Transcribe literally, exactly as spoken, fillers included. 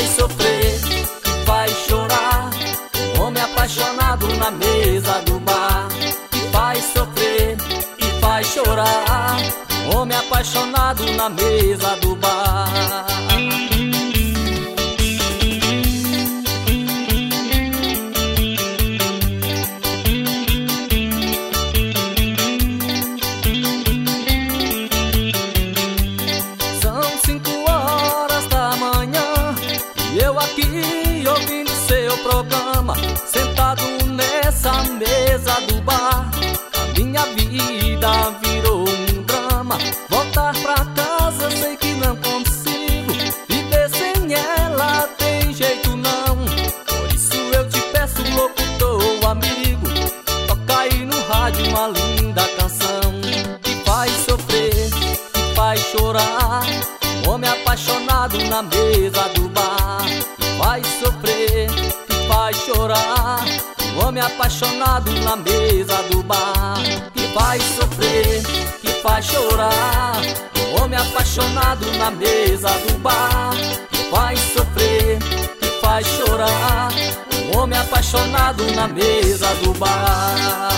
faz sofrer, que faz chorar. Um homem apaixonado na mesa do bar, que faz sofrer, que faz chorar. Um homem apaixonado na mesa do bar. Eu aqui ouvindo seu programa, sentado nessa mesa do bar. A minha vida virou um drama. Voltar pra casa sei que não consigo, viver sem ela tem jeito não. Por isso eu te peço, locutor amigo, toca aí no rádio uma linda canção que faz sofrer, que faz chorar. Um homem apaixonado na mesa do bar, que faz sofrer, que faz chorar. Um homem apaixonado na mesa do bar, que faz sofrer, que faz chorar. Um homem apaixonado na mesa do bar, que faz sofrer, que faz chorar. Um homem apaixonado na mesa do bar.